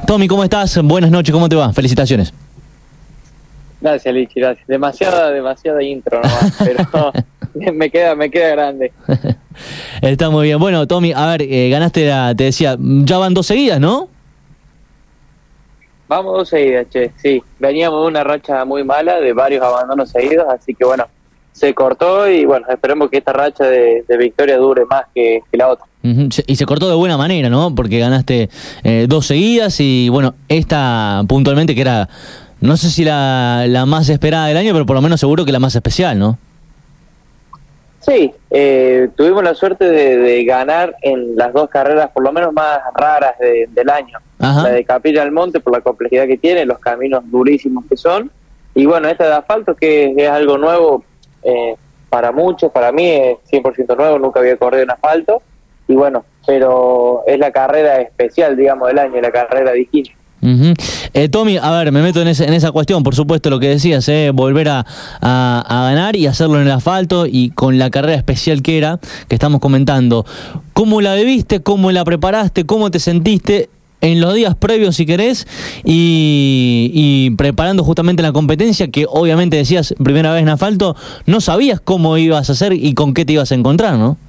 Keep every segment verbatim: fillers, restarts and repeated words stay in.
Tommy, ¿cómo estás? Buenas noches, ¿cómo te va? Felicitaciones. Gracias, Lichi, gracias. Demasiada, demasiada intro nomás, pero no, me queda, me queda grande. Está muy bien. Bueno, Tommy, a ver, eh, ganaste la, te decía, ya van dos seguidas, ¿no? Vamos dos seguidas, che, sí. Veníamos de una racha muy mala, de varios abandonos seguidos, así que bueno, se cortó y bueno, esperemos que esta racha de, de victoria dure más que, que la otra. Uh-huh. Y se cortó de buena manera, ¿no? Porque ganaste eh, dos seguidas y bueno, esta puntualmente que era, no sé si la, la más esperada del año, pero por lo menos seguro que la más especial, ¿no? Sí, eh, tuvimos la suerte de, de ganar en las dos carreras por lo menos más raras de, del año. Ajá. La de Capilla del Monte por la complejidad que tiene, los caminos durísimos que son, y bueno, esta de asfalto que es, es algo nuevo eh, para muchos, para mí es cien por ciento nuevo, nunca había corrido en asfalto, y bueno, pero es la carrera especial, digamos, del año, la carrera distinta. Uh-huh. eh, Tommy, a ver, me meto en, ese, en esa cuestión, por supuesto, lo que decías, eh, volver a, a, a ganar y hacerlo en el asfalto y con la carrera especial que era, que estamos comentando. ¿Cómo la viviste? ¿Cómo la preparaste? ¿Cómo te sentiste en los días previos, si querés, y, y preparando justamente la competencia, que obviamente decías primera vez en asfalto, no sabías cómo ibas a hacer y con qué te ibas a encontrar, ¿no?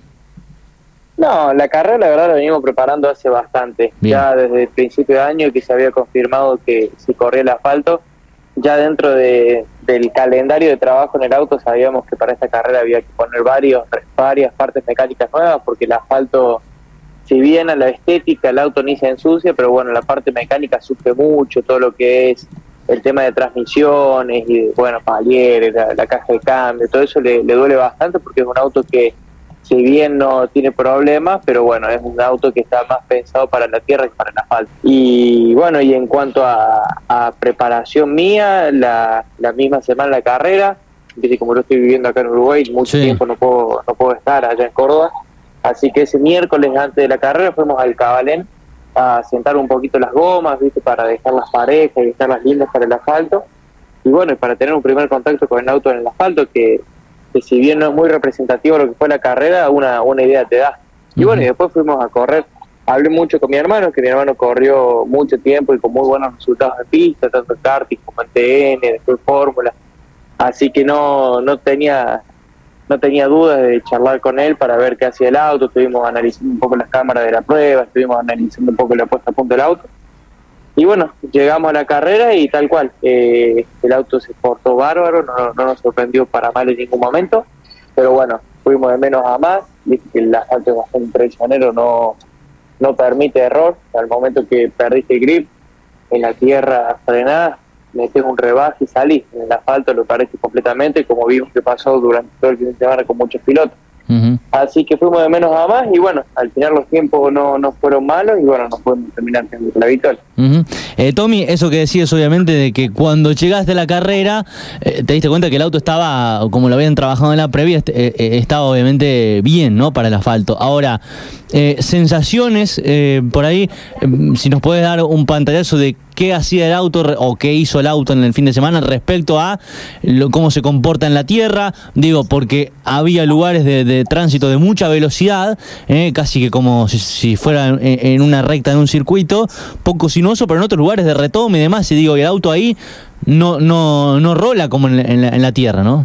No, la carrera la verdad la venimos preparando hace bastante. Bien. Ya desde el principio de año que se había confirmado que si corría el asfalto, ya dentro de, del calendario de trabajo en el auto sabíamos que para esta carrera había que poner varios, varias partes mecánicas nuevas, porque el asfalto, si bien a la estética el auto ni se ensucia, pero bueno, la parte mecánica sufre mucho, todo lo que es el tema de transmisiones y bueno, palieres, la, la caja de cambio, todo eso le, le duele bastante porque es un auto que si bien no tiene problemas, pero bueno, es un auto que está más pensado para la tierra que para el asfalto. Y bueno, y en cuanto a, a preparación mía, la, la misma semana de la carrera, que como yo estoy viviendo acá en Uruguay, mucho sí. tiempo no puedo, no puedo estar allá en Córdoba, así que ese miércoles antes de la carrera fuimos al Cabalén a sentar un poquito las gomas, viste, para dejarlas parejas y dejarlas lindas para el asfalto, y bueno, y para tener un primer contacto con el auto en el asfalto, que que si bien no es muy representativo lo que fue la carrera, una, una idea te da. Y bueno, y después fuimos a correr. Hablé mucho con mi hermano, que mi hermano corrió mucho tiempo y con muy buenos resultados de pista, tanto en karting como en T N, después Fórmula. Así que no no tenía no tenía dudas de charlar con él para ver qué hacía el auto. Estuvimos analizando un poco las cámaras de la prueba, estuvimos analizando un poco la puesta a punto del auto. Y bueno, llegamos a la carrera y tal cual, eh, el auto se portó bárbaro, no, no nos sorprendió para mal en ningún momento, pero bueno, fuimos de menos a más, viste que el asfalto es bastante traicionero, no, no permite error. Al momento que perdiste el grip, en la tierra frenás, metés un rebaje y salís, en el asfalto lo perdiste completamente, como vimos que pasó durante todo el fin de semana con muchos pilotos. Uh-huh. Así que fuimos de menos a más y bueno, al final los tiempos no, no fueron malos y bueno, nos podemos terminar teniendo la victoria. Uh-huh. eh, Tommy, eso que decías obviamente de que cuando llegaste a la carrera eh, te diste cuenta que el auto estaba, como lo habían trabajado en la previa, est- eh, estaba obviamente bien, ¿no? Para el asfalto. Ahora, eh, sensaciones, eh, por ahí, eh, si nos puedes dar un pantallazo de qué hacía el auto o qué hizo el auto en el fin de semana respecto a lo, cómo se comporta en la tierra, digo, porque había lugares de, de tránsito de mucha velocidad, eh, casi que como si, si fuera en, en una recta en un circuito, poco sinuoso, pero en otros lugares de retome y demás, y digo, el auto ahí no no no rola como en la, en la, en la tierra, ¿no?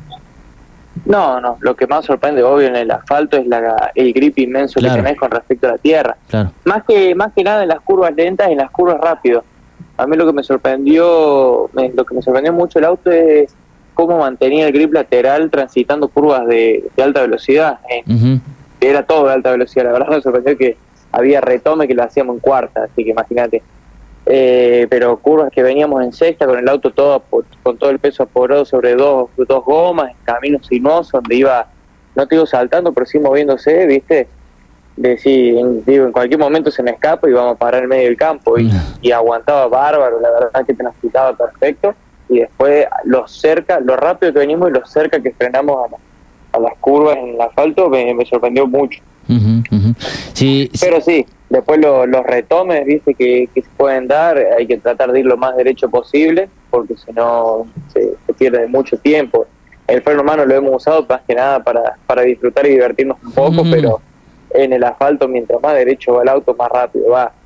No, no, lo que más sorprende obvio en el asfalto es la, el grip inmenso claro. que tenés con respecto a la tierra. Claro. Más que más que nada en las curvas lentas y en las curvas rápidas. A mí lo que me sorprendió, lo que me sorprendió mucho el auto es cómo mantenía el grip lateral transitando curvas de, de alta velocidad. Eh. Uh-huh. Era todo de alta velocidad, la verdad me sorprendió que había retome que lo hacíamos en cuarta, así que imagínate. Eh, pero curvas que veníamos en sexta con el auto todo con todo el peso apoderado sobre dos, dos gomas, en caminos sinuosos donde iba, no te digo saltando, pero sí moviéndose, ¿viste? De sí, en, digo, en cualquier momento se me escapa y vamos a parar en medio del campo y, y aguantaba bárbaro, la verdad que transitaba perfecto y después lo cerca, lo rápido que venimos y lo cerca que frenamos a, la, a las curvas en el asfalto me, me sorprendió mucho. Uh-huh, uh-huh. Sí, pero sí, después lo, los retomes, viste, que, que se pueden dar, hay que tratar de ir lo más derecho posible porque si no se, se pierde mucho tiempo. El freno mano lo hemos usado más que nada para, para disfrutar y divertirnos un poco, uh-huh. pero en el asfalto, mientras más derecho va el auto, más rápido va.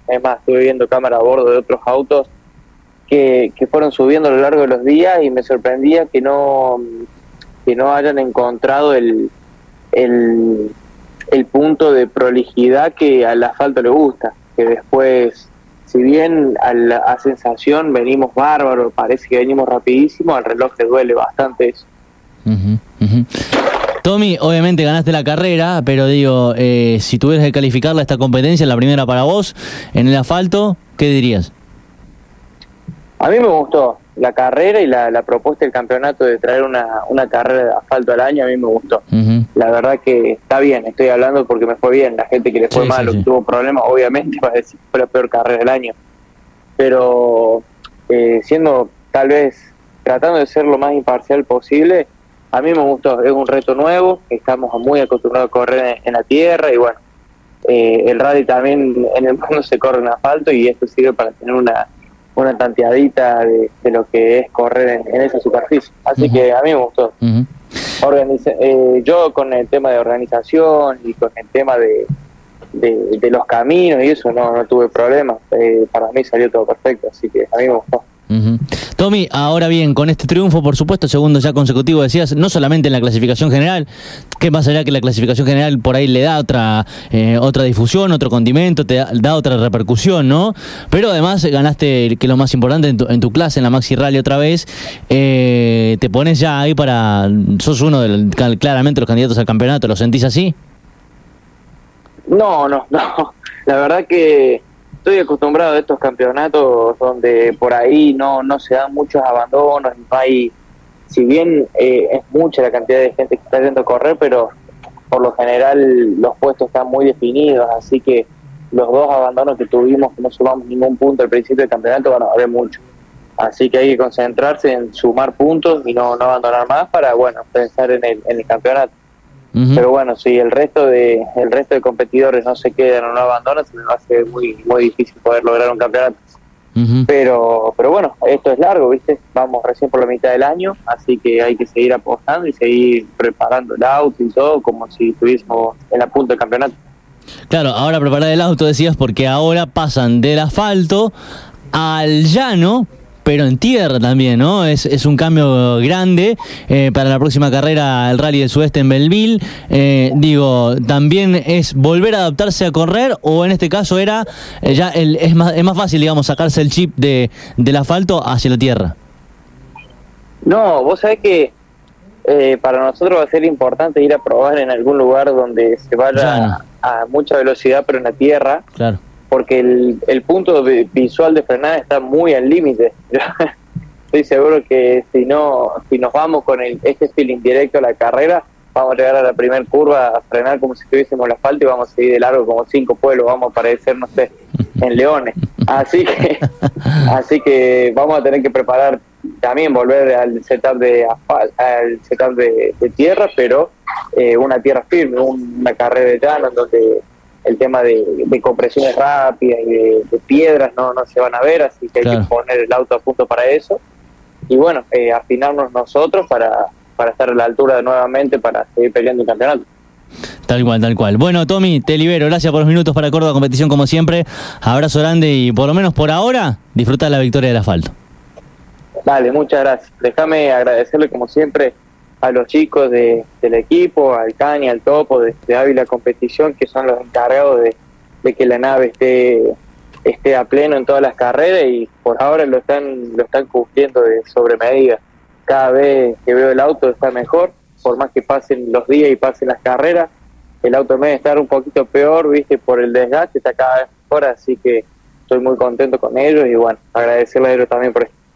Es más, estuve viendo cámara a bordo de otros autos que, que fueron subiendo a lo largo de los días y me sorprendía que no que no hayan encontrado el, el, el punto de prolijidad que al asfalto le gusta, que después, si bien a la a sensación venimos bárbaros, parece que venimos rapidísimo, al reloj le duele bastante eso. Uh-huh, uh-huh. Tommy, obviamente ganaste la carrera, pero digo, eh, si tuvieras que calificarla esta competencia, la primera para vos, en el asfalto, ¿qué dirías? A mí me gustó la carrera y la, la propuesta del campeonato de traer una, una carrera de asfalto al año, a mí me gustó. Uh-huh. La verdad que está bien, estoy hablando porque me fue bien. La gente que le fue sí, mal sí, o que sí. tuvo problemas, obviamente va a decir que fue la peor carrera del año. Pero eh, siendo tal vez, tratando de ser lo más imparcial posible, a mí me gustó. Es un reto nuevo, estamos muy acostumbrados a correr en, en la tierra y bueno, eh, el rally también en el mundo se corre en asfalto y esto sirve para tener una una tanteadita de, de lo que es correr en, en esa superficie. Así uh-huh. que a mí me gustó. Uh-huh. Organiza, eh, yo con el tema de organización y con el tema de, de, de los caminos y eso no, no tuve problemas. Eh, para mí salió todo perfecto, así que a mí me gustó. Uh-huh. Tommy, ahora bien, con este triunfo, por supuesto, segundo ya consecutivo, decías, no solamente en la clasificación general, que más allá que la clasificación general por ahí le da otra eh, otra difusión, otro condimento, te da, da otra repercusión, ¿no? Pero además ganaste, que es lo más importante, en tu, en tu clase, en la Maxi Rally otra vez, eh, te pones ya ahí para, sos uno de los, claramente los candidatos al campeonato, ¿lo sentís así? No, no, no, la verdad que estoy acostumbrado a estos campeonatos donde por ahí no, no se dan muchos abandonos, no hay, si bien eh, es mucha la cantidad de gente que está yendo a correr, pero por lo general los puestos están muy definidos, así que los dos abandonos que tuvimos, que no sumamos ningún punto al principio del campeonato, van a haber mucho. Así que hay que concentrarse en sumar puntos y no, no abandonar más para, bueno, pensar en el, en el campeonato. Uh-huh. Pero bueno, si el resto de el resto de competidores no se quedan o no abandonan, se me va a hacer muy muy difícil poder lograr un campeonato. Uh-huh. Pero pero bueno, esto es largo, ¿viste? Vamos recién por la mitad del año, así que hay que seguir apostando y seguir preparando el auto y todo como si estuviésemos en la punta del campeonato. Claro, ahora preparar el auto decías porque ahora pasan del asfalto al llano, pero en tierra también, ¿no? Es, es un cambio grande eh, para la próxima carrera, el Rally del Sudeste en Belleville. Eh, digo, ¿también es volver a adaptarse a correr o en este caso era eh, ya el, es, más, es más fácil, digamos, sacarse el chip de, del asfalto hacia la tierra? No, vos sabés que eh, para nosotros va a ser importante ir a probar en algún lugar donde se vaya a, a mucha velocidad, pero en la tierra. Claro. Porque el, el punto de, visual de frenada está muy al límite. Estoy seguro que si no si nos vamos con el, este feeling directo a la carrera, vamos a llegar a la primera curva a frenar como si estuviésemos en el asfalto y vamos a seguir de largo como cinco pueblos, vamos a aparecer, no sé, en Leones. Así que así que vamos a tener que preparar también, volver al setup de asfalto, al setup de, de tierra, pero eh, una tierra firme, una carrera de llano en donde el tema de, de compresiones rápidas y de, de piedras no, no se van a ver, así que hay claro. que poner el auto a punto para eso y bueno, eh, afinarnos nosotros para, para estar a la altura nuevamente para seguir peleando el campeonato. Tal cual, tal cual. Bueno, Tommy, te libero, gracias por los minutos para Córdoba Competición como siempre, abrazo grande y por lo menos por ahora disfruta la victoria del asfalto. Dale, muchas gracias, déjame agradecerle como siempre a los chicos de, del equipo, al Cani, al Topo, de, de Ávila Competición, que son los encargados de, de que la nave esté esté a pleno en todas las carreras y por ahora lo están lo están cumpliendo de sobre medida. Cada vez que veo el auto está mejor, por más que pasen los días y pasen las carreras, el auto en vez de estar un poquito peor, viste, por el desgaste, está cada vez mejor, así que estoy muy contento con ellos y bueno, agradecerle a ellos también por esto.